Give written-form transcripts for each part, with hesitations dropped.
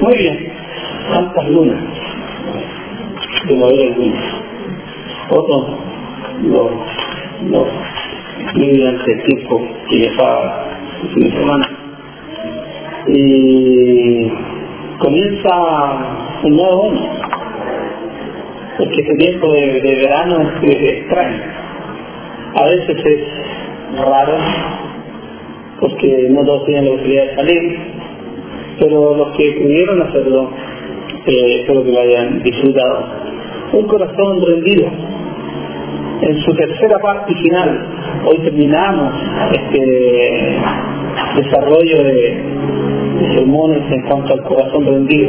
Muy bien, tantas lunas, de la vida algunas. Otros lo durante el tiempo que llevaba el fin de semana. Y comienza un nuevo año, porque este tiempo de verano es extraño. A veces es raro, porque no todos tienen la posibilidad de salir, pero los que pudieron hacerlo, espero que lo hayan disfrutado. Un corazón rendido. En su tercera parte final, hoy terminamos este desarrollo de sermones en cuanto al corazón rendido.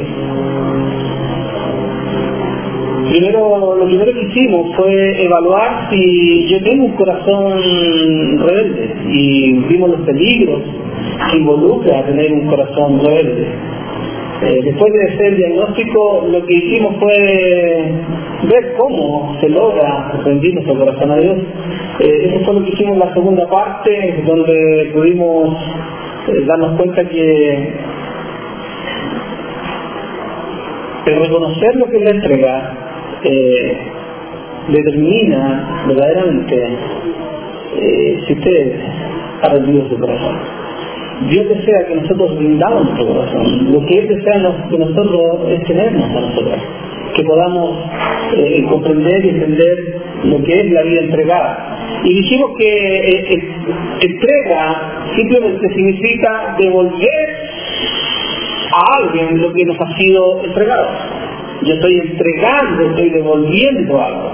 Lo primero que hicimos fue evaluar si yo tengo un corazón rebelde, y vimos los peligros que involucra tener un corazón rebelde. Después de hacer el diagnóstico, lo que hicimos fue ver cómo se logra rendir nuestro corazón a Dios. Eso fue lo que hicimos en la segunda parte, donde pudimos darnos cuenta que el reconocer lo que es la entrega determina verdaderamente si usted ha rendido su corazón. Dios desea que nosotros rindamos nuestro corazón. Lo que Él desea de nosotros es tenernos a nosotros, que podamos comprender y entender lo que es la vida entregada. Y dijimos que entrega simplemente significa devolver a alguien lo que nos ha sido entregado. Yo estoy entregando, estoy devolviendo algo.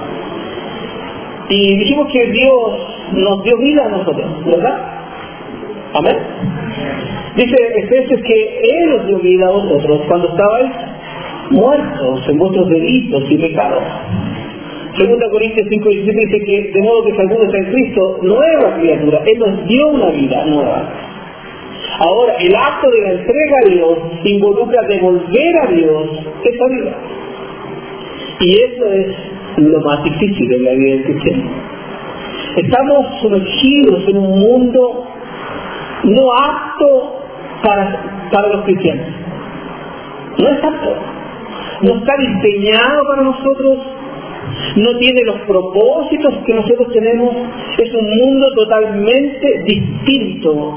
Y dijimos que Dios nos dio vida a nosotros, ¿verdad? Amén. Dice Efesios que Él nos dio vida a vosotros cuando estabais muertos en vuestros delitos y pecados. 2 Corintios 5:17 dice que de modo que si alguno está en Cristo, nueva criatura, Él nos dio una vida nueva. Ahora, el acto de la entrega a Dios involucra devolver a Dios esa vida. Y eso es lo más difícil en la vida del cristiano. Estamos sumergidos en un mundo no apto para los cristianos. No es apto. No está diseñado para nosotros. No tiene los propósitos que nosotros tenemos. Es un mundo totalmente distinto.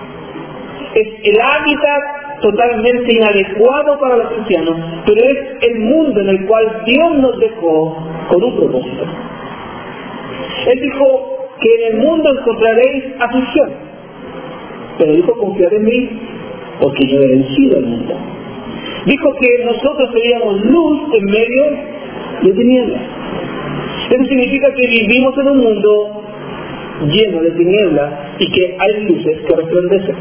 Es el hábitat totalmente inadecuado para los cristianos, pero es el mundo en el cual Dios nos dejó con un propósito. Él dijo que en el mundo encontraréis aflicción, pero dijo: confiad en mí, porque yo he vencido al mundo. Dijo que nosotros seríamos luz en medio de tinieblas. Eso significa que vivimos en un mundo lleno de tinieblas y que hay luces que resplandecen.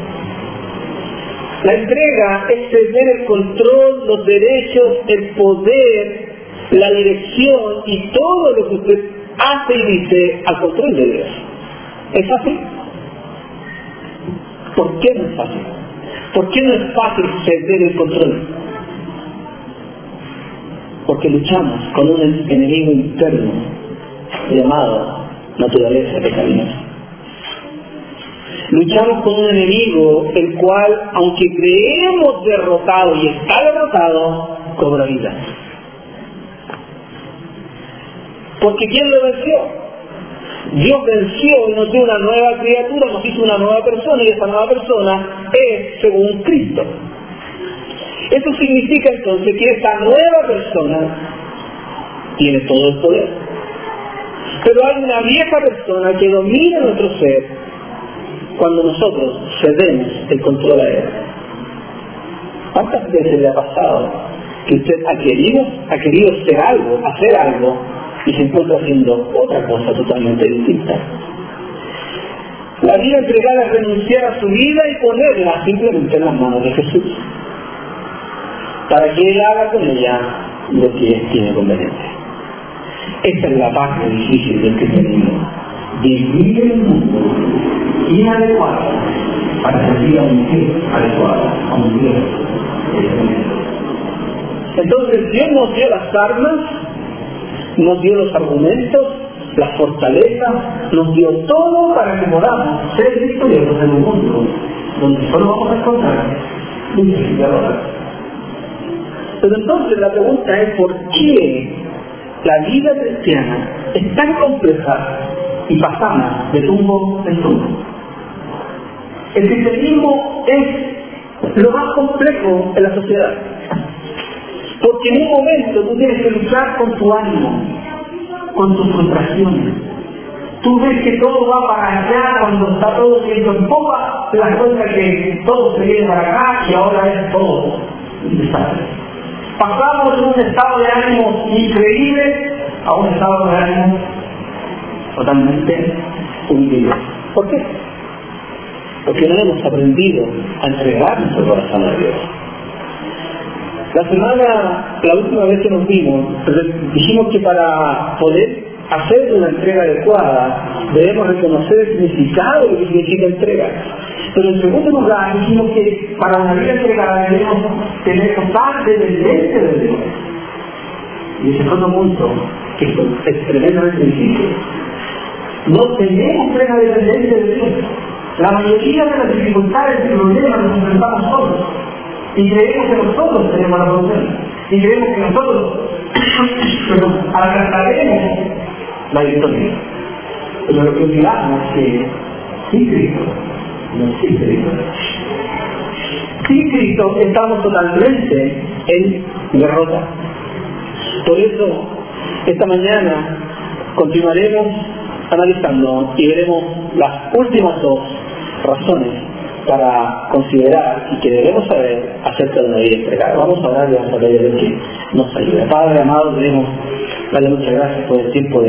La entrega es ceder el control, los derechos, el poder, la dirección y todo lo que usted hace y dice al control de Dios. ¿Es fácil? ¿Por qué no es fácil? ¿Por qué no es fácil ceder el control? Porque luchamos con un enemigo interno llamado naturaleza pecaminosa. Luchamos con un enemigo el cual, aunque creemos derrotado y está derrotado, cobra vida. Porque ¿quién lo venció? Dios venció y nos dio una nueva criatura, nos hizo una nueva persona, y esa nueva persona es según Cristo. Eso significa entonces que esta nueva persona tiene todo el poder. Pero hay una vieja persona que domina nuestro ser cuando nosotros cedemos el control a Él. ¿Cuántas veces le ha pasado que usted ha querido hacer algo, y se encuentra haciendo otra cosa totalmente distinta? La vida entregada es renunciar a su vida y ponerla simplemente en las manos de Jesús, para que Él haga con ella lo que Él tiene conveniente. Esta es la parte difícil del cristianismo: vivir en un mundo inadecuado para servir a un Dios adecuado, a un Dios excelente. Entonces Dios nos dio las armas, nos dio los argumentos, las fortalezas, nos dio todo para que podamos ser victoriosos en un mundo donde solo vamos a encontrar un crucificador. Pero entonces la pregunta es ¿por qué la vida cristiana es tan compleja y pasamos de tumbo en tumbo? El cristianismo es lo más complejo en la sociedad, porque en un momento tú tienes que luchar con tu ánimo, con tus frustraciones. Tú ves que todo va para allá cuando está todo siendo en popa, te das cuenta que todo se viene para acá y ahora es todo un desastre. Pasamos de un estado de ánimo increíble a un estado de ánimo totalmente hundido. ¿Por qué? Porque no hemos aprendido a entregar nuestro corazón a Dios. La última vez que nos vimos, dijimos que para poder hacer una entrega adecuada debemos reconocer el significado de lo que significa entrega. Pero en segundo lugar dijimos que para una vida entregada debemos tener total dependencia de Dios. Y ese fue un punto que es tremendamente difícil. No tenemos plena dependencia de Dios. La mayoría de las dificultades y problemas los enfrentamos solos. Y creemos que nosotros tenemos la solución. Y creemos que nosotros alcanzaremos la victoria. Pero lo que olvidamos es que sin Cristo no existe victoria. Sin Cristo estamos totalmente en derrota. Por eso, esta mañana continuaremos analizando y veremos las últimas dos razones para considerar y que debemos saber acerca de una vida entregada. Vamos a orar y vamos a pedir a Dios que nos ayude. Padre amado, queremos darle muchas gracias por el tiempo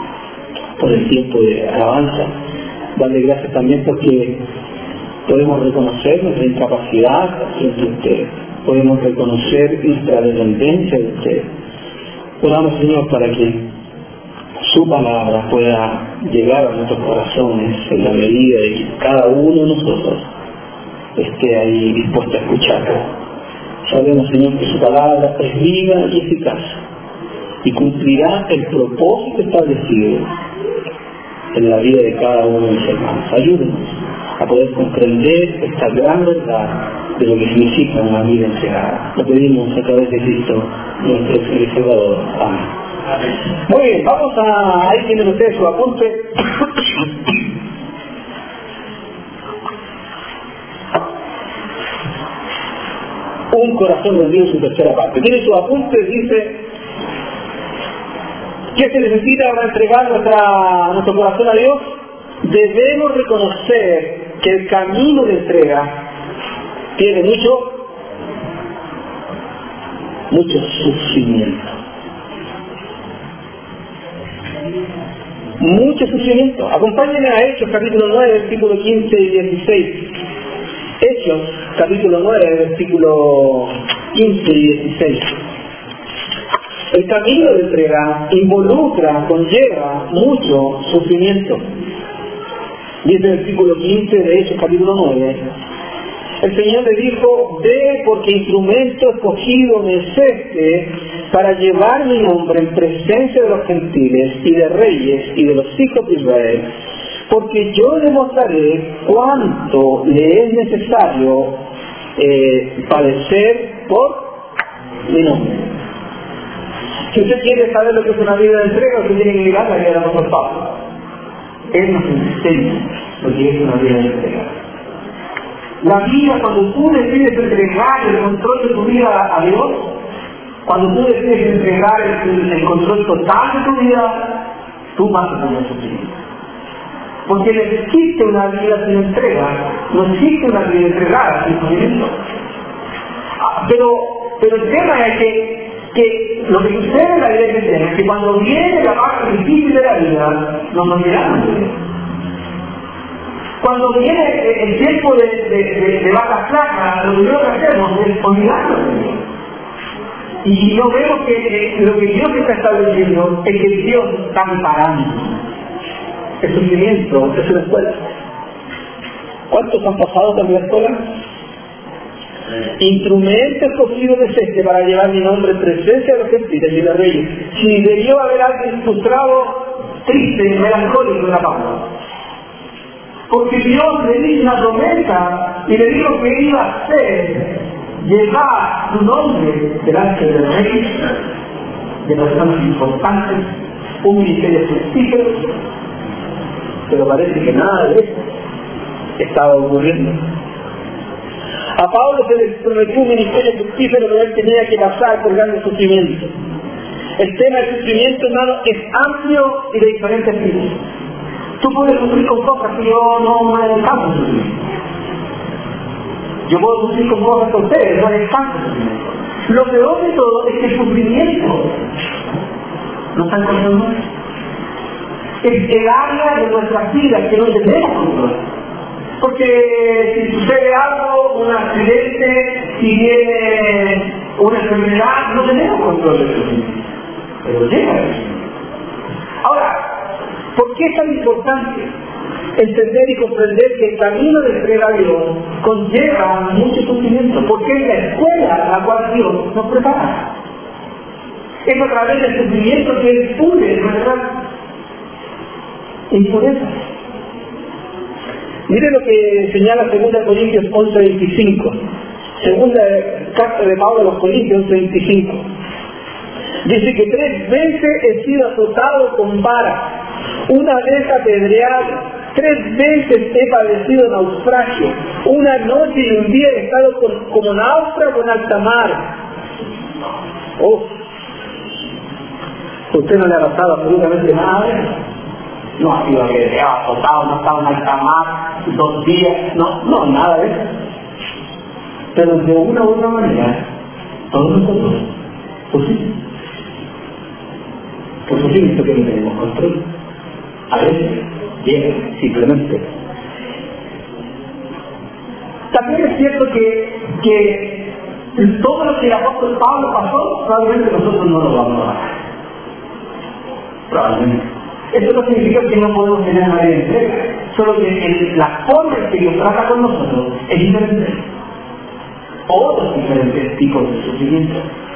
de alabanza. Darle gracias también porque podemos reconocer nuestra incapacidad frente a usted. Podemos reconocer nuestra dependencia de usted. Oramos, Señor, para que su palabra pueda llegar a nuestros corazones en la medida de que cada uno de nosotros esté ahí dispuesto a escucharla. Sabemos, Señor, que su palabra es viva y eficaz y cumplirá el propósito establecido en la vida de cada uno de mis hermanos. Ayúdenos a poder comprender esta gran verdad de lo que significa una vida entregada. Lo pedimos a través de Cristo, nuestro Señor y Salvador. Amén. Muy bien, vamos a... Ahí tienen ustedes su apunte. Un corazón rendido en su tercera parte. Tiene su apunte, dice... ¿Qué se necesita para entregar nuestro corazón a Dios? Debemos reconocer que el camino de entrega tiene mucho sufrimiento. Mucho sufrimiento. Acompáñenme a Hechos capítulo 9, versículo 15 y 16. Hechos capítulo 9, versículo 15 y 16. El camino de entrega conlleva mucho sufrimiento. Dice el versículo 15 de Hechos capítulo 9. El Señor le dijo: ve, porque instrumento escogido me es este para llevar mi nombre en presencia de los gentiles y de reyes y de los hijos de Israel, porque yo demostraré cuánto le es necesario padecer por mi nombre. Si usted quiere saber lo que es una vida de entrega, usted tiene que mirar la vida del apóstol Pablo. Él nos enseña lo que es una vida de entrega. La vida, cuando tú decides entregar el control de tu vida a Dios, cuando tú decides entregar el control total de tu vida, tú vas a tener sufrimiento. Porque no existe una vida sin entrega, no existe una vida entregada sin sufrimiento. Pero el tema es que lo que sucede en la vida cristiana es que cuando viene la parte difícil de la vida, nos olvidamos de Dios. Cuando viene el tiempo de vacas flacas, lo primero que hacemos es olvidarnos de Dios. Y no vemos que lo que Dios está estableciendo es que Dios está amparando. El sufrimiento es una escuela. ¿Cuántos han pasado por la escuela? Instrumento escogido de este para llevar mi nombre en presencia de los gentiles y de los reyes. Si debió haber alguien frustrado, triste, melancólico en la paz. Porque Dios le hizo una promesa y le dijo que iba a hacer llevar su nombre delante del rey, de personas importantes, un ministerio fructífero, pero parece que nada de eso estaba ocurriendo. A Pablo se le prometió un ministerio fructífero, pero él tenía que pasar por grandes sufrimientos. El tema del sufrimiento, hermano, es amplio y de diferentes tipos. Tú puedes sufrir con cosas que yo no me descanso de sufrir. Yo puedo sufrir con cosas que ustedes no descanso de sufrir. Lo peor de todo es que el sufrimiento no está en control. Es el área de nuestras vidas que no tenemos control. Porque si sucede algo, un accidente, si viene una enfermedad, no tenemos control de eso. Pero llega eso. Ahora, ¿por qué es tan importante entender y comprender que el camino de entrega a Dios conlleva mucho sufrimiento? Porque es la escuela a la cual Dios nos prepara. Es a través del sufrimiento que Él pule, ¿verdad? Impureza. Mire lo que señala 2 Corintios 11:25. Segunda carta de Pablo a los Corintios 11:25. Dice que 3 veces he sido azotado con vara, una vez apedreado, 3 veces he padecido naufragio, una noche y un día he estado como náufrago en alta mar. Usted no le ha pasado absolutamente nada de eso. No ha sido apedreado, azotado, no ha estado en alta mar 2 días, no, nada de eso. Pero de una u otra manera, todos nosotros, por supuesto que no tenemos control. A veces llega simplemente. También es cierto que todo lo que el apóstol Pablo pasó, probablemente nosotros no lo vamos a hacer. Probablemente. Eso no significa que no podemos tener una vida entrega, solo que la forma en que Dios trata con nosotros es diferente. Otros diferentes tipos de sufrimiento.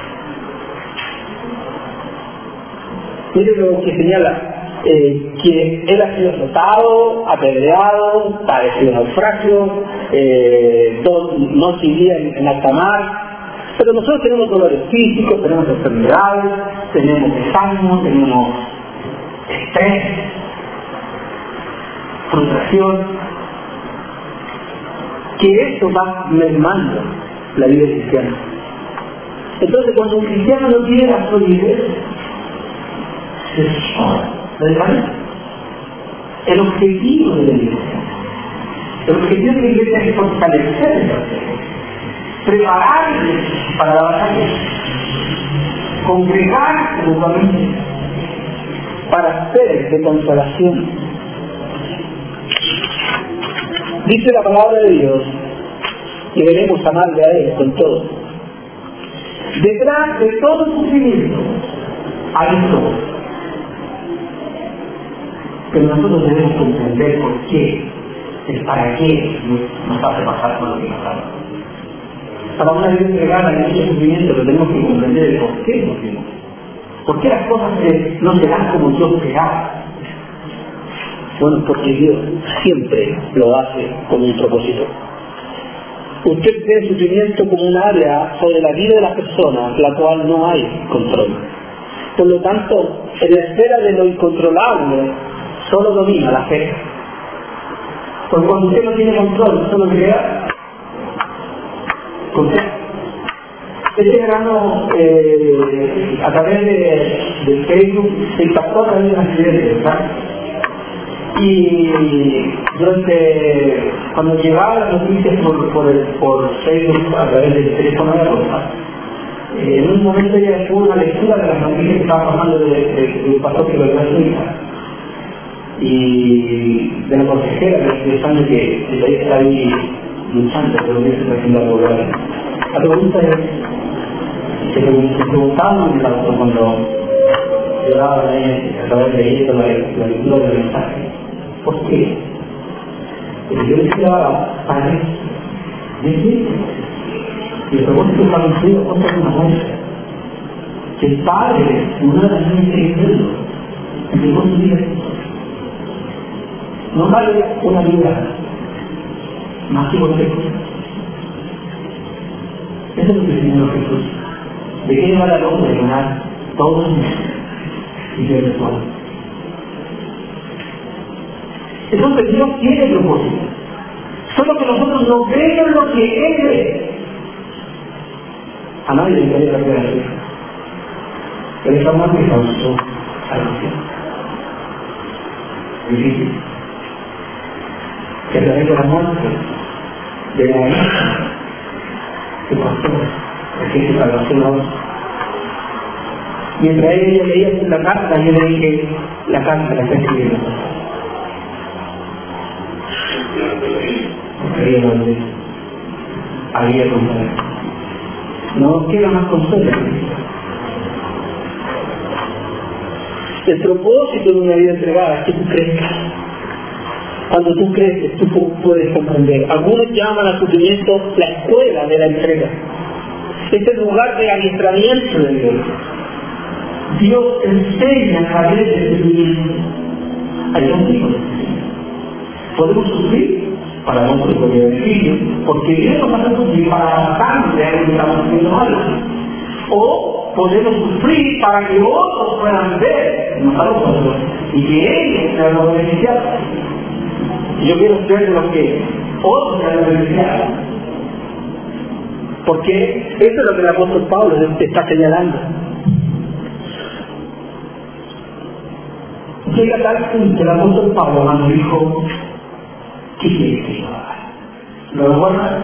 Mire lo que señala, que él ha sido azotado, apedreado, padecido naufragio, noche y día en alta mar. Pero nosotros tenemos dolores físicos, tenemos enfermedades, tenemos desánimo, tenemos estrés, frustración, que eso va mermando la vida cristiana. Entonces, cuando un cristiano no tiene la solidez, se desvanece. El objetivo de la iglesia, es fortalecerse, prepararse para la batalla, congregarse mutuamente para ser de consolación. Dice la palabra de Dios que debemos amarle a Él con todo. Detrás de todo sufrimiento hay todo. Pero nosotros debemos comprender por qué, el para qué nos hace pasar por lo que nos hace. Para una vida entregada en ese sufrimiento, pero tenemos que comprender el por qué sufrimos. ¿Por qué las cosas no se dan como Dios esperaba? Bueno, porque Dios siempre lo hace con un propósito. Usted ve el sufrimiento como un área sobre la vida de la persona, la cual no hay control. Por lo tanto, en la esfera de lo incontrolable, solo domina la fe. Porque cuando usted no tiene control, solo se queda con fe. Este verano, a través de Facebook, se impactó a través de una accidente, ¿verdad? Y cuando llegaban las noticias por Facebook, a través del teléfono de la cosa, en un momento ella tuvo una lectura de las noticias que estaban pasando de un pastor que lo dio a su hija. Y de la consejera, pensando que el país está ahí luchando, pero que se está haciendo algo grave. La pregunta es, se preguntaban en el auto cuando llegaban a través de esto la lectura del mensaje. ¿Por qué? Porque yo decía, Padre, ¿de y el propósito está incluido contra una muerte. Que el Padre, una de las niñas que entregó su vida. No vale una vida más que cualquier cosa. Eso es lo que enseñó Jesús. ¿De qué llevar al hombre ganar todos y ser todo? Entonces Dios tiene propósito. Solo que nosotros no creemos lo que Él cree. A nadie le interesa cambiar a su hijo. Pero es amor que causó salvación. Difícil. Que a través de la muerte de la hija que pasó, porque se salvación ahora. Mientras ella leía la carta, yo le dije, la carta la está escribiendo. Quería volver. Había consuelo. No queda más consuelo. El propósito de una vida entregada es que tú crezcas. Cuando tú creces, tú puedes comprender. Algunos llaman al sufrimiento la escuela de la entrega. Es el lugar de adiestramiento de Dios. Dios enseña a través del sufrimiento. Hay dos tipos de sufrimiento. Podemos sufrir para nuestro propio beneficio, porque Dios nos hace sufrir para avanzar de algo que estamos haciendo mal. O podemos sufrir para que otros puedan ver, no para nosotros, y que ellos sean los beneficiados. Yo quiero ser de los que otros sean los beneficiados. Porque eso es lo que el apóstol Pablo te está señalando. Llega a tal punto el apóstol Pablo cuando dijo, ¿qué quieres que yo haga? ¿Lo recuerdas?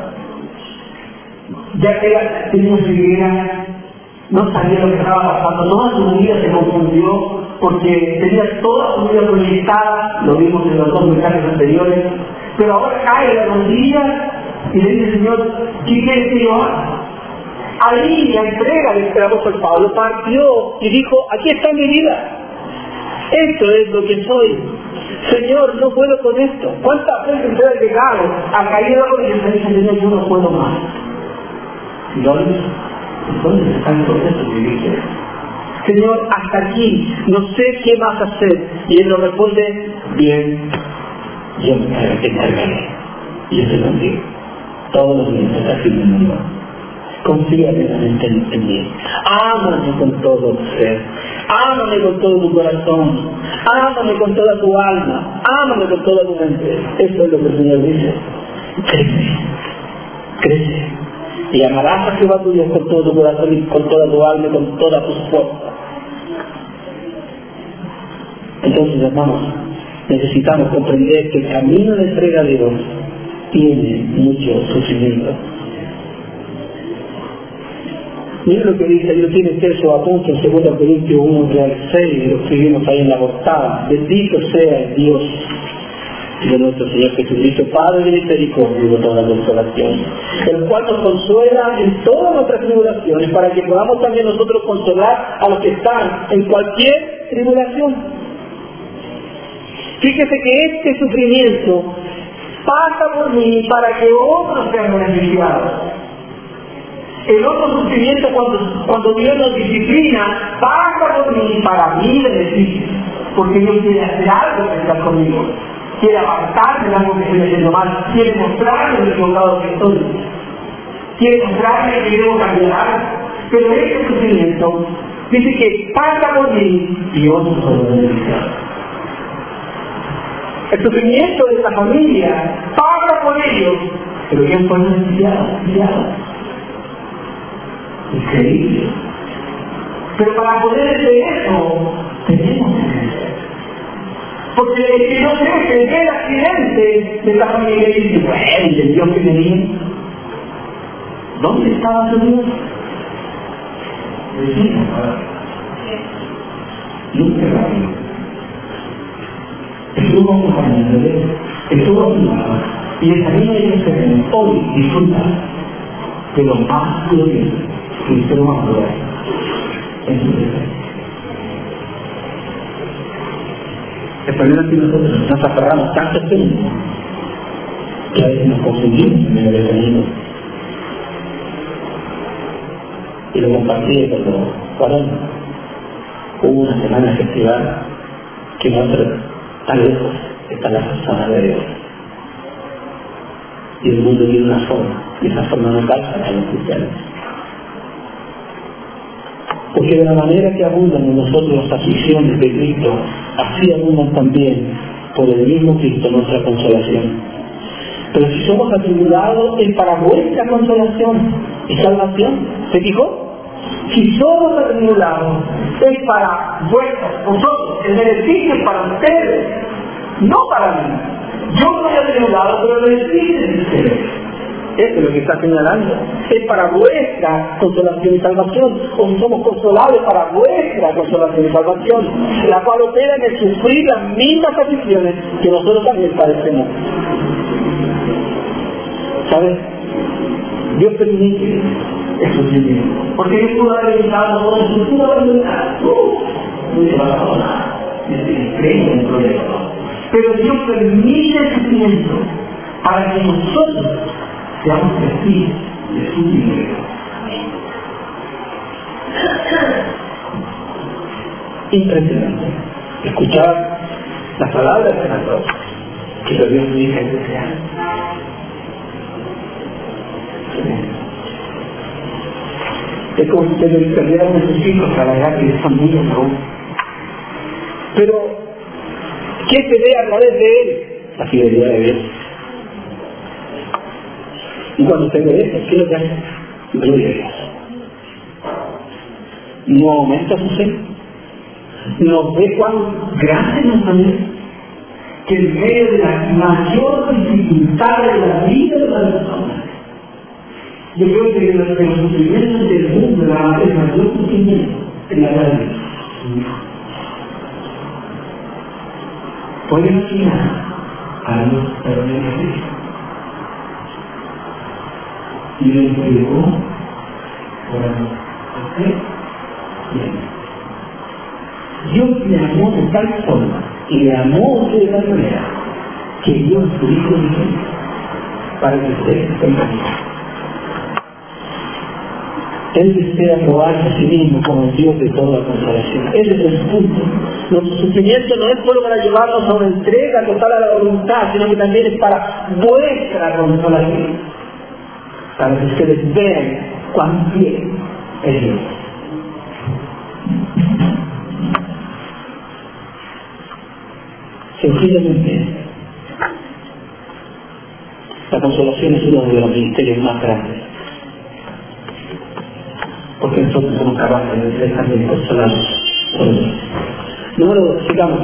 Ya que tenía su idea, no sabía lo que estaba pasando, toda su vida se confundió porque tenía toda su vida proyectada, lo vimos en los dos mensajes anteriores, pero ahora cae la rodilla y le dice, Señor, ¿qué quieres que yo haga? Ahí la entrega del apóstol Pablo partió y dijo, aquí está mi vida. Esto es lo que soy. Señor, no puedo con esto. ¿Cuántas veces se ha llegado a caer y se dice, Señor, yo no puedo más? ¿Y entonces está en proceso de vivir? Señor, hasta aquí, no sé qué más hacer. Y Él nos responde, bien, yo me encargaré. Y yo te lo digo. Todos los días está firme. Confía plenamente en mí. Ámame con todo tu ser. Ámame con todo tu corazón. Ámame con toda tu alma. Ámame con toda tu mente. Eso es lo que el Señor dice. Crece. Crece. Y amarás a Jehová tu Dios con todo tu corazón y con toda tu alma y con todas tus fuerzas. Entonces, hermanos, necesitamos comprender que el camino de entrega a Dios tiene mucho sufrimiento. Mira lo que dice, yo tiene texto apunto en 2 Corintios 1, 6, lo escribimos ahí en la portada. Bendito sea el Dios de nuestro Señor Jesucristo, Padre de misericordia y de toda consolación, el cual nos consuela en todas nuestras tribulaciones, para que podamos también nosotros consolar a los que están en cualquier tribulación. Fíjese que este sufrimiento pasa por mí para que otros sean beneficiados. El otro sufrimiento, cuando Dios nos disciplina, pasa por mí para mi beneficio, porque Dios quiere hacer algo que está conmigo, quiere avanzar en algo que estoy haciendo mal, quiere mostrarme lo equivocado que estoy, quiere mostrarme que debo cambiar algo. Pero este sufrimiento dice que pasa por mí y otros son beneficiados. El sufrimiento de esta familia pasa por ellos, pero ¿quién fue beneficiado? Increíble. Pero para poder hacer eso, tenemos que crecer. Porque el que no crece, ve el accidente de esta familia y dice, bueno, el Dios que venía, ¿dónde estaba su Dios? Decimos, nunca la vio. Estuvo acompañándole, estuvo a su lado, y el camino de ellos se ven hoy disfrutar de lo más glorioso que el ser humano ve en su vida. El problema es que nosotros nos aferramos tanto tiempo que a veces nos confundimos en medio del camino. Y lo compartí con los varones. Hubo una semana festival que nosotros tan lejos está la persona de Dios. Y el mundo tiene una forma, y esa forma no calza a los cristianos. Porque de la manera que abundan en nosotros las aflicciones de Cristo, así abundan también por el mismo Cristo nuestra consolación. Pero si somos atribulados, es para vuestra consolación y salvación. ¿Se fijó? Si somos atribulados, es para vosotros, el beneficio es para ustedes, no para mí. Yo soy atribulado, pero el beneficio es de ustedes. Eso es lo que está señalando. Es para vuestra consolación y salvación. O somos consolados para vuestra consolación y salvación, la cual opera en el sufrir las mismas aflicciones que nosotros también padecemos. ¿Sabes? Dios permite el sufrimiento. Porque Dios pudo haber evitado todo el sufrimiento, pudo haber evitado. No se va a abandonar. Creen en el problema. Pero Dios permite el sufrimiento para que nosotros seamos testigos de su dinero. Impresionante escuchar las palabras de la Dios que lo Dios dice en este año. Es como si le perdieran a sus hijos a la edad que les familia, ¿no? Pero ¿qué se ve a través de él? La fidelidad de Dios. Y cuando se ve eso, ¿qué es lo que hace? Gloria a Dios. No aumenta su fe. Nos ve cuán grande nos amó, que en medio de la mayor dificultad de la vida de la persona, yo creo que los sufrimientos del mundo, el mayor sufrimiento en la vida. ¿Pueden imaginar a los permanentes? Y le entregó por amor. ¿Ok? Bien. Dios le amó de tal forma, y le amó de tal manera, que dio a su Hijo de Cristo para que ustedes tengan vida. Él desea probarse a sí mismo como el Dios de toda consolación. Ese es el punto. Nuestro sufrimiento no es solo para llevarnos a una entrega total a la voluntad, sino que también es para vuestra consolación, para que ustedes vean cuán bien es Dios. Sencillamente, la consolación es uno de los ministerios más grandes, porque nosotros somos capaces de ser también consolados por Dios. Número 2, sigamos.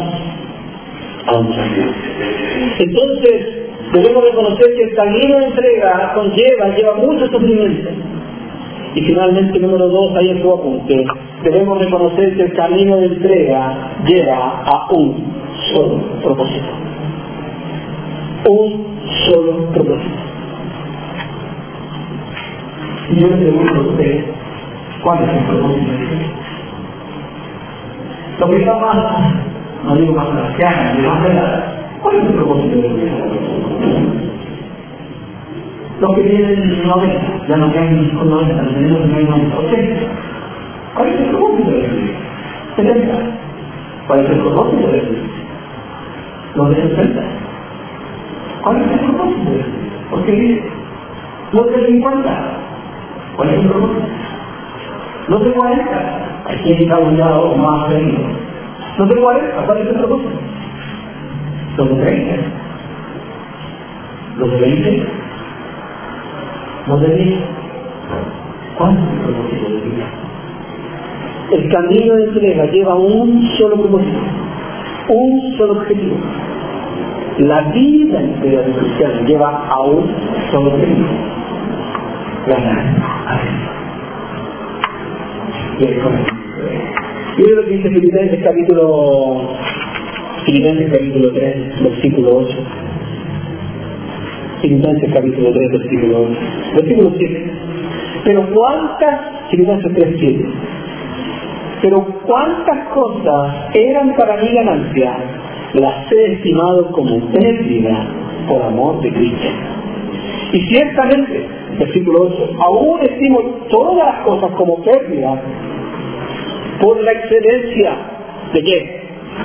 Entonces, debemos reconocer que el camino de entrega lleva mucho sufrimiento. Y finalmente, número 2, ahí en su apunte, debemos reconocer que el camino de entrega lleva a un solo propósito. Un solo propósito. Y yo le pregunto a usted, ¿cuál es el propósito de Dios? Lo que está más, no digo más cristiana, ni más verdad, ¿cuál es el propósito de Dios? Los que tienen 90, ya no tienen con 90, los tenemos que tienen 90, 80. ¿Cuál es el propósito de Dios? 70. ¿Cuál es el propósito de Dios? Los de 60. ¿Cuál es el propósito de Dios? Porque los de 50. ¿Cuál es el propósito? Los de 40. Hay quien está un lado más feliz. Los de 40. ¿Cuál es el propósito? Los de 30. Los de 20. Los de 10. ¿Cuál es el propósito de Dios? El camino de entrega lleva un solo propósito, un solo objetivo. La vida entera del cristiano lleva a un solo objetivo: ganar a Dios. Mira lo que dice Filipenses capítulo 3, versículo 8. Filipenses capítulo 3, versículo 8. Versículo 7. Filipenses 3, 7. Pero cuántas cosas eran para mi ganancia, las he estimado como pérdida por amor de Cristo. Y ciertamente, versículo 8, aún estimo todas las cosas como pérdida por la excelencia de qué.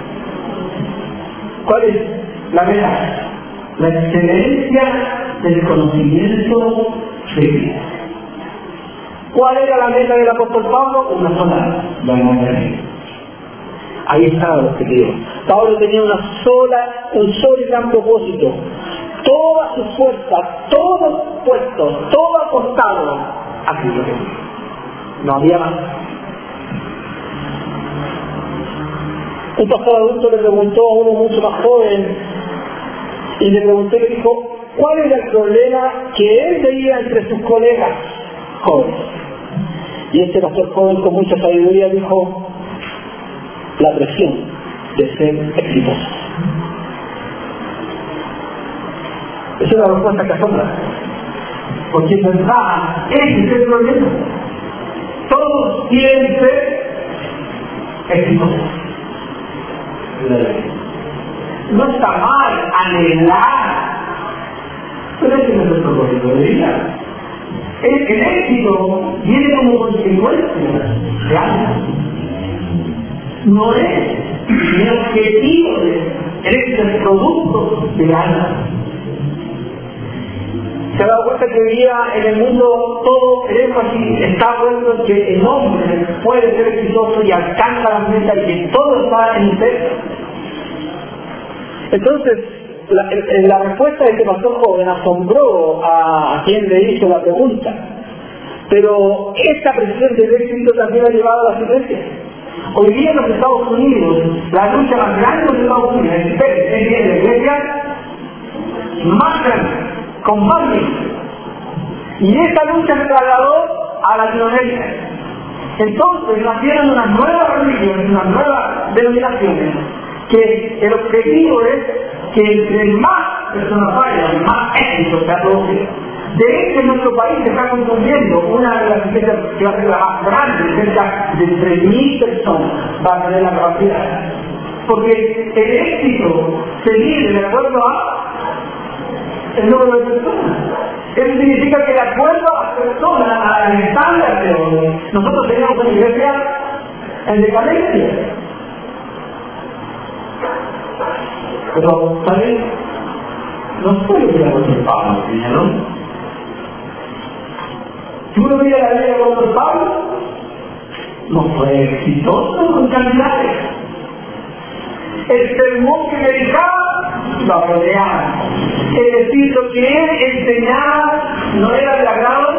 ¿Cuál es la verdad? La excelencia del conocimiento de Cristo. ¿Cuál era la meta del apóstol Pablo? Una sola, la muerte. Ahí estaba el objetivo. Pablo tenía un solo y gran propósito. Todas sus fuerzas, todos puestos, todo apostado a Cristo. No había más. Un pastor adulto le preguntó a uno mucho más joven y le preguntó y le dijo cuál era el problema que él veía entre sus colegas jóvenes. Y este pastor joven con mucha sabiduría dijo la presión de ser exitoso. Esa es la respuesta que asombra, porque pensaba, ese es el problema. Todos quieren ser exitosos. No está mal anhelar, pero ese no es el propósito de vida. El éxito viene como consecuencia de algo. No es el objetivo el éxito, es producto de algo. Se ha dado cuenta que hoy día en el mundo todo el énfasis está puesto en que el hombre puede ser exitoso y alcanza la meta y que todo está en usted. Entonces, la respuesta de este pastor joven asombró a quien le hizo la pregunta. Pero esta presión del éxito también ha llevado a las iglesias. Hoy día en los Estados Unidos, la lucha más grande de los Estados Unidos es la iglesia más grande, con más niños. Y esta lucha se trasladó a Latinoamérica. Entonces nacieron unas nuevas religiones, unas nuevas denominaciones, que el objetivo es que entre más personas vayan, más éxito se ha producido. De hecho, en nuestro país se está construyendo una de las iglesias que va a ser la más grande, cerca de 3.000 personas va a tener la capacidad. Porque el éxito se mide de acuerdo a el número de personas. Eso significa que de acuerdo a las personas, al estándar de hoy, nosotros tenemos una iglesia en decadencia. Pero, ¿sabes? No fue lo que la cosa Pablo, ¿no? Si uno mira la vida de apóstol Pablo, no fue exitoso con cantidades. El sermón que predicaba lo rodeaba. El estilo que él enseñaba no era del agrado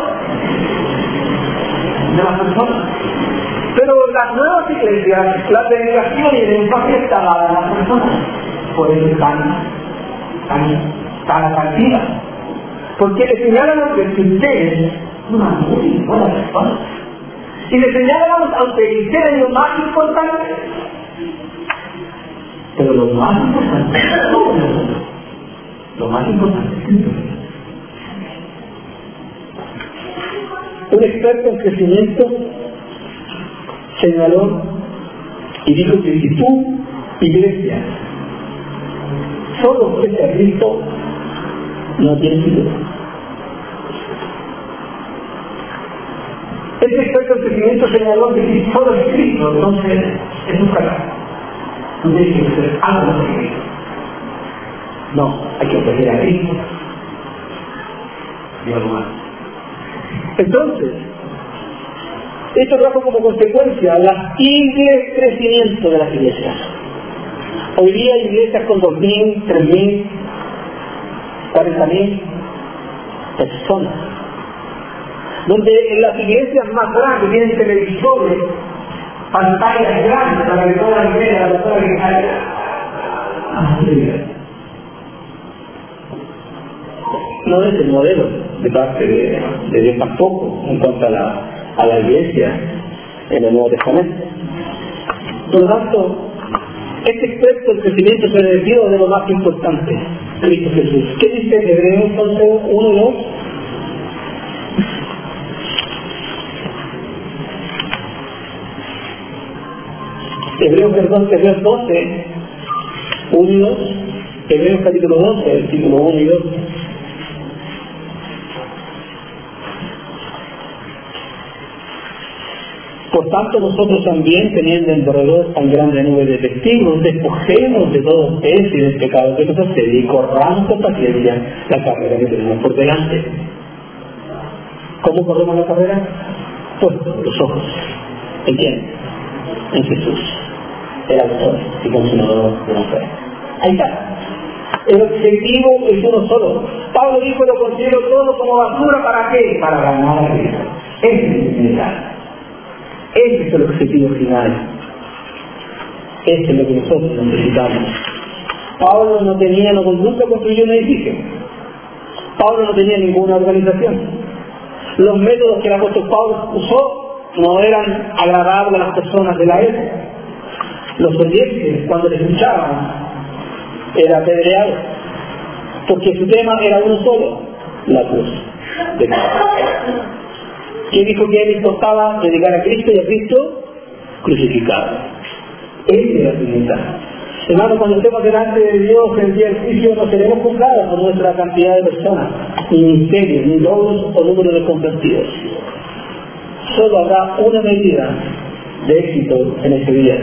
de las personas. Pero las nuevas iglesias, la predicación y el énfasis estaba en las personas. Por eso tan atractivas. Porque le señalan que si ustedes una muy buena persona y le señalamos a utilizar en lo más importante, pero lo más importante es lo más importante un experto en crecimiento señaló y dijo que si tú, iglesia, solo ofrece a Cristo, no tienes futuro. Este experto en crecimiento señaló que si solo es Cristo, entonces es un fracaso. No tiene que ser algo de Cristo. No, hay que ofrecer a Cristo y algo más. Entonces, esto trajo como consecuencia el crecimiento de las iglesias. Hoy día hay iglesias con 2.000, 3.000, 40.000 personas, donde en las iglesias más grandes tienen televisores, pantallas grandes para que toda la iglesia, la persona que cae. No es el modelo de parte de Dios tampoco en cuanto a la iglesia en el Nuevo Testamento. Por lo tanto, este experto del crecimiento se desvió de lo más importante, Cristo Jesús. ¿Qué dice Hebreos entonces 1 y 2? Hebreos 12, 1 y 2, Hebreos capítulo 12, versículo 1 y 2. Por tanto, nosotros también, teniendo en derredor tan grande nube de testigos, despojemos de todo peso y del pecado que nos hace y corramos con paciencia la carrera que tenemos por delante. ¿Cómo corremos la carrera? puestos los ojos. ¿En quién? En Jesús, el autor y consumador de la fe. Ahí está. El objetivo es uno solo. Pablo dijo: lo considero todo como basura. ¿Para qué? Para ganar a Cristo. Ese es el final. Ese es el objetivo final. Ese es lo que nosotros necesitamos. Pablo nunca construyó un edificio. Pablo no tenía ninguna organización. Los métodos que el apóstol Pablo usó no eran agradables a las personas de la época. Los oyentes, cuando le escuchaban, era apedreado, porque su tema era uno solo: la cruz de Cristo. ¿Quién dijo que a él importaba predicar a Cristo y a Cristo crucificado? Él era su mensaje. Hermanos, cuando estemos delante de Dios en el día del juicio, no seremos juzgados por nuestra cantidad de personas, ni ministerios, ni logros o número de convertidos. Solo habrá una medida de éxito en ese día.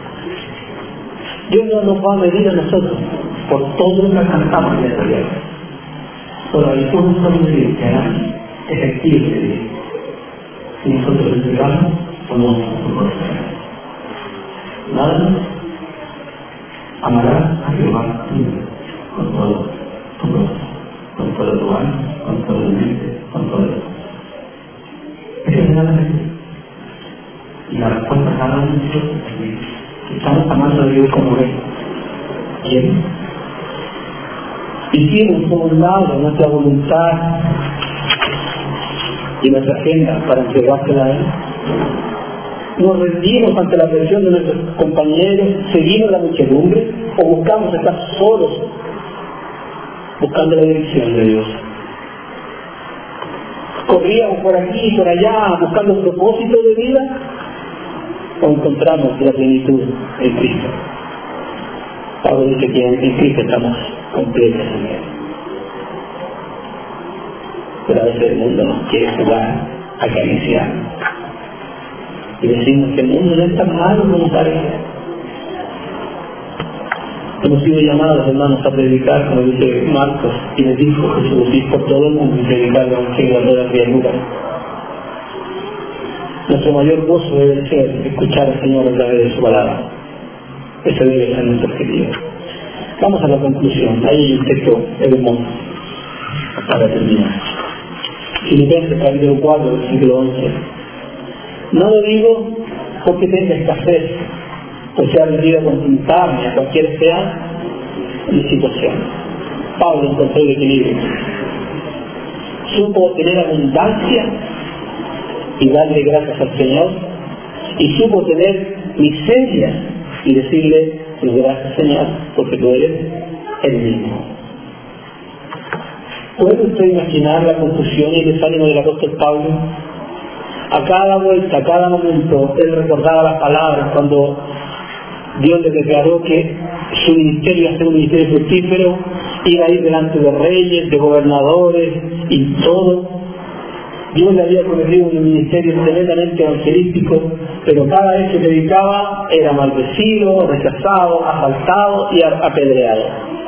Dios no nos va a medir a nosotros por todo lo que alcanzamos en esta tierra. Por algunos son medidas que harán efectivos de Dios. Si nosotros lo entregamos o no nuestro corazón. Nada. Amarás a Jehová con todo tu corazón, con todo tu alma, con todo tu mente, con todo tu... Eso es nada más. Y la respuesta a cada uno de nosotros es: estamos amando a Dios como Rey. ¿Quién? Hicimos por un lado nuestra voluntad y nuestra agenda para entregársela a Él. Nos rendimos ante la presión de nuestros compañeros, seguimos la muchedumbre, o buscamos estar solos, buscando la dirección de Dios. Corríamos por aquí y por allá, buscando un propósito de vida, o encontramos la plenitud en Cristo. Pablo dice que en Cristo estamos completos en Él. Pero a veces el mundo nos quiere jugar, acariciar. Y decimos que el mundo no es tan malo como parece. Hemos sido llamados, hermanos, a predicar, como dice Marcos, y les dijo Jesús: ir por todo el mundo y predicar el evangelio a toda criatura. Nuestro mayor gozo debe ser escuchar al Señor a través de su palabra. Ese debe ser nuestro objetivo. Vamos a la conclusión. Ahí hay un texto hermoso para terminar. Filipenses capítulo 4, versículo 11. No lo digo porque tenga escasez, o sea venido a contentarme a cualquier sea mi situación. Pablo encontró el equilibrio. Supo tener abundancia y darle gracias al Señor, y supo tener miseria y decirle: gracias, Señor, porque tú eres el mismo. ¿Puede usted imaginar la confusión y el desánimo del apóstol Pablo? A cada vuelta, a cada momento, él recordaba las palabras cuando Dios le declaró que su ministerio iba a ser un ministerio fructífero, iba a ir delante de reyes, de gobernadores y todo. Dios le había prometido un ministerio tremendamente evangelístico, pero cada vez que predicaba era maldecido, rechazado, asaltado y apedreado.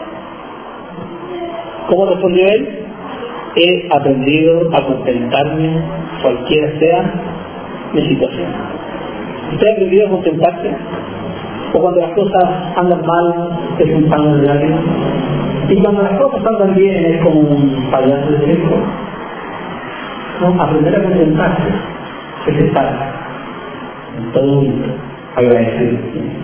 ¿Cómo respondió él? He aprendido a contentarme cualquiera sea mi situación. ¿Usted ha aprendido a contentarse? ¿O cuando las cosas andan mal es un pan de lágrimas? Y cuando las cosas andan bien es como un payaso de circo. No, aprender a contentarse es estar en todo momento agradecido.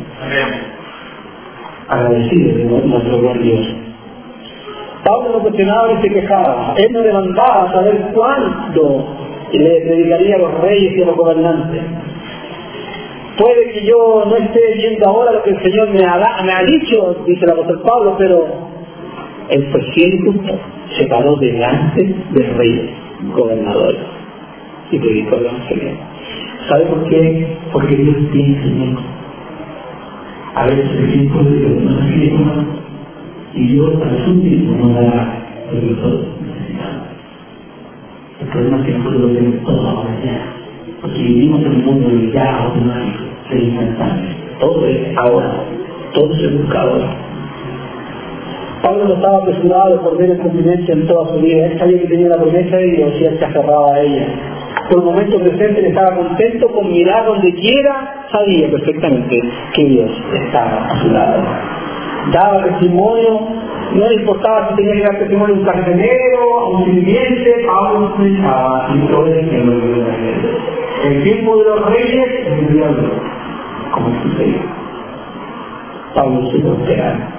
Agradecido de nuestro buen Dios. Pablo no cuestionaba ni se quejaba. Él no demandaba a saber cuándo le predicaría a los reyes y a los gobernantes. Puede que yo no esté viendo ahora lo que el Señor me ha dicho, dice el apóstol Pablo, pero él fue fiel y justo. Se paró delante del rey, gobernador, y predicó el evangelio. ¿Sabe por qué? Porque Dios tiene Señor. A veces el tiempo de Dios no es tiempo, y Dios a su tiempo no dará lo que nosotros necesitamos. El problema es que nosotros lo tenemos todo ahora ya, porque vivimos en un mundo de ya automático, de instantáneo. Todo es ahora, todo se busca ahora. Pablo no estaba apresurado por ver el cumplimiento en toda su vida. Él sabía que tenía la promesa de Dios y él se aferraba a ella. Por el momento presente él estaba contento con mirar donde quiera, sabía perfectamente que Dios estaba a su lado. Daba testimonio, no le importaba si tenía que dar testimonio a un carcelero, a un sirviente, Pablo pensaba y todo el que lo vio. El tiempo de los reyes es Dios, como sucedió. Pablo se prosperaba.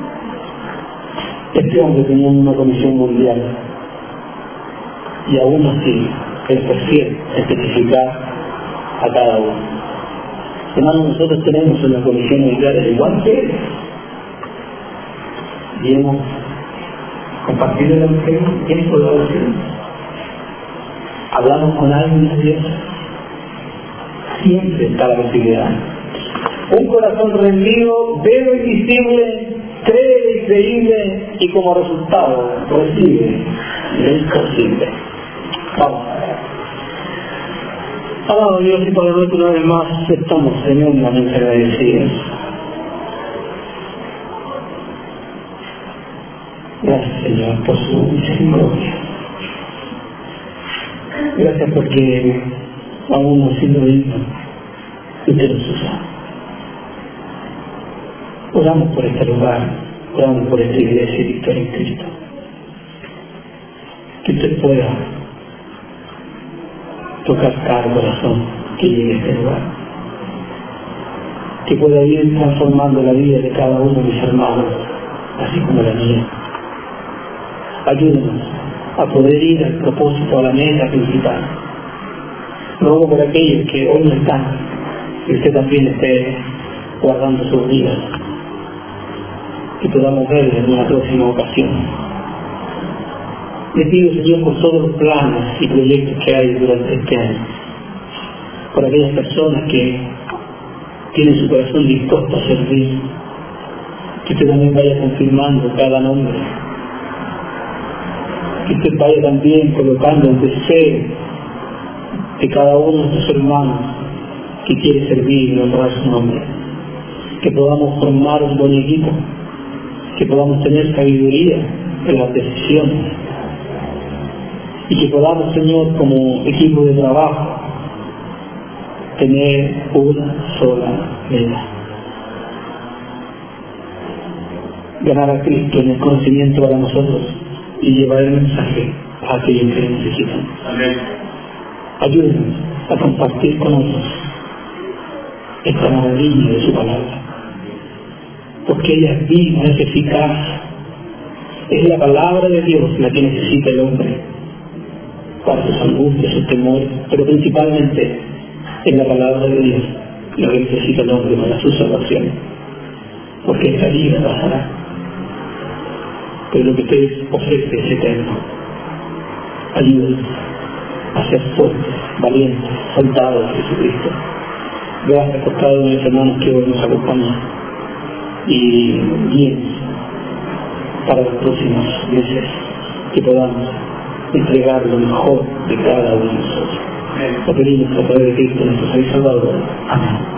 Este hombre tenía una comisión mundial y aún así él prefiere especificar a cada uno. Hermanos, nosotros tenemos una comisión mundial igual que él y hemos compartido el evangelio en tiempo de oración. Hablamos con alguien de Dios, siempre está la posibilidad. Un corazón rendido, ve lo invisible, cree lo increíble y como resultado recibe lo imposible. Vamos a ver. Amado Dios y Padre nuestro, una vez más estamos, Señor, humanamente agradecidos. Gracias, Señor, por su misericordia. Gracias porque aún no siendo dignos, usted nos usa. Oramos por este lugar, oramos por esta iglesia y Victoria en Cristo. Que usted pueda tocar cada corazón que llegue a este lugar. Que pueda ir transformando la vida de cada uno de mis hermanos, así como la mía. Ayúdenos a poder ir al propósito, a la meta principal. Ruego por aquellos que hoy no están, que usted también esté guardando sus vidas. Que podamos verles en una próxima ocasión. Le pido, Señor, por todos los planes y proyectos que hay durante este año, por aquellas personas que tienen su corazón dispuesto a servir, que usted también vaya confirmando cada nombre, que usted vaya también colocando el deseo de cada uno de sus hermanos que quiere servir y honrar su nombre, que podamos formar un buen equipo, que podamos tener sabiduría en las decisiones y que podamos, Señor, como equipo de trabajo tener una sola meta: ganar a Cristo en el conocimiento para nosotros y llevar el mensaje a aquellos que lo necesitan. Amén. Ayúdenos a compartir con otros esta maravilla de su palabra, porque ella es viva, es eficaz. Es la palabra de Dios la que necesita el hombre para sus angustias, sus temores, pero principalmente es la palabra de Dios la que necesita el hombre para su salvación, porque esta vida pasará, pero lo que usted ofrece es eterno. Ayúdenos a ser fuertes, valientes, soldados de Jesucristo. Gracias por cada uno de los hermanos que hoy nos acompañan y bien para los próximos meses, que podamos entregar lo mejor de cada uno de nosotros. Lo pedimos a través de Cristo nuestro Señor Salvador. Amén.